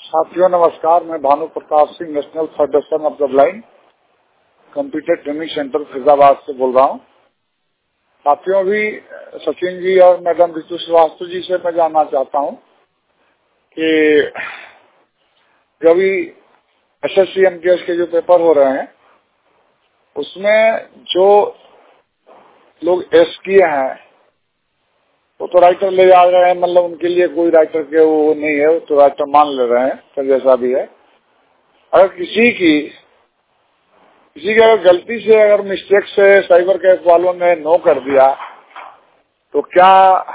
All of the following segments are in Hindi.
साथियों नमस्कार, मैं Bhanu Pratap Singh, national federation of the blind computer training centre Faizabad से बोल रहा हूँ। साथियों, अभी सचिन जी और मैडम ऋतु श्रीवास्तव जी से मैं जानना चाहता हूँ कि जो भी SSC MTS के जो पेपर हो रहे हैं उसमें जो लोग एस किए हैं वो तो राइटर ले जा रहे हैं, मतलब उनके लिए कोई राइटर के वो नहीं है, वो तो राइटर मान ले रहे हैं, तो जैसा भी है। अगर किसी की अगर गलती से, अगर मिस्टेक से साइबर कैफ वालों ने नो कर दिया तो क्या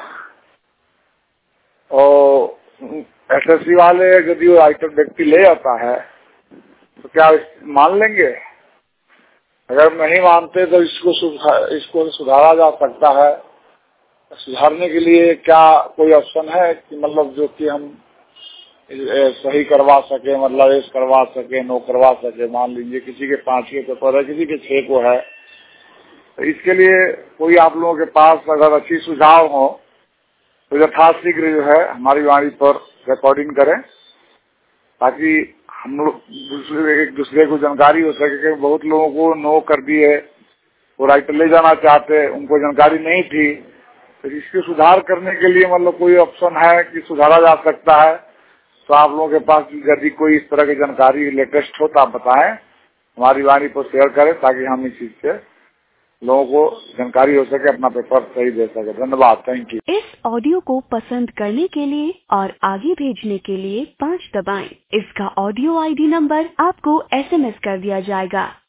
SSC वाले यदि वो राइटर व्यक्ति ले जाता है तो क्या मान लेंगे? अगर नहीं मानते तो इसको सुधारा जा सकता है। सुधारने के लिए क्या कोई ऑप्शन है कि मतलब जो कि हम सही करवा सके, मतलब एस करवा सके, नो करवा सके? मान लीजिए किसी के 5 के पेपर है, किसी के 6 को है, तो इसके लिए कोई आप लोगों के पास अगर अच्छी सुझाव हो तो यथाशीघ्र जो है हमारी वाणी पर रिकॉर्डिंग करें, ताकि हम लोग एक दूसरे को जानकारी हो सके कि बहुत लोगों को नो कर दिए, वो राइटर ले जाना चाहते, उनको जानकारी नहीं थी। तो इसके सुधार करने के लिए मतलब कोई ऑप्शन है कि सुधारा जा सकता है? तो आप लोगों के पास यदि कोई इस तरह की जानकारी लेटेस्ट हो तो आप बताएं, हमारी वाणी पर शेयर करें, ताकि हम इस चीज से लोगों को जानकारी हो सके, अपना पेपर सही दे सके। धन्यवाद, थैंक यू। इस ऑडियो को पसंद करने के लिए और आगे भेजने के लिए 5 दबाएं। इसका ऑडियो ID नंबर आपको SMS कर दिया जाएगा।